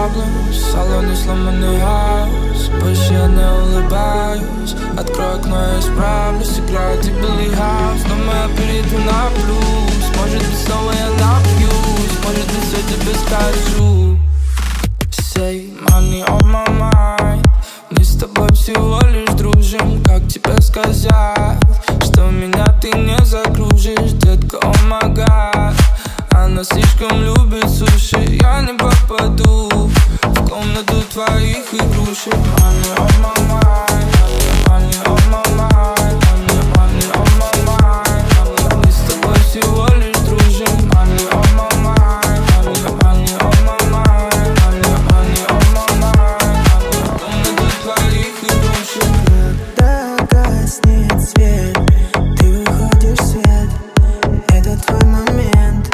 problems. В салоне сломанный хаос, больше я не улыбаюсь. Открой окно, я исправлюсь. Играет и Билли Хаус, но я перейду на плюс. Может быть снова я напьюсь, может быть все тебе скажу. Say money on my mind. Мы с тобой всего лишь дружим. Как тебе сказать, что меня ты не закружишь, детка, о май гад. Она слишком любит суши, я не попаду в комнату твоих игрушек. Money on my mind, money on my mind, money on my mind. Мы с тобой всего лишь дружим. Money on my mind, money on my mind, money on my mind. В комнату твоих игрушек. Когда гаснет свет, ты выходишь в свет, это твой момент.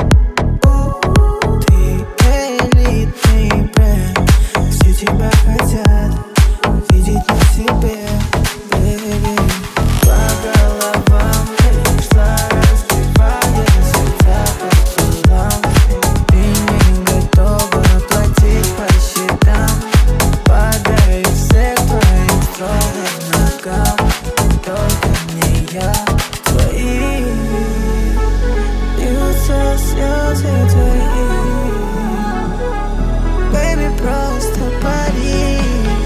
Ты элитный бренд, все тебя хотят видеть на себе, baby. По головам пришла, разбивая сердца пополам. Ты не готова платить по счетам, падаю всех твоих строгих ногам. Только не я, твои льются слезы твои. Baby, просто пари.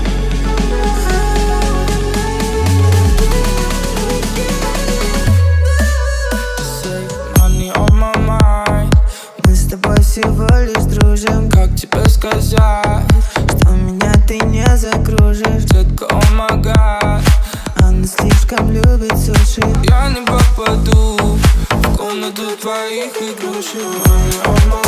Say money on my mind. Мы с тобой всего лишь дружим. Как тебе сказать, Что меня ты не закружишь. детка, о май гад. Она слишком любит суши. Я не попаду в комнату твоих игрушек. Money on my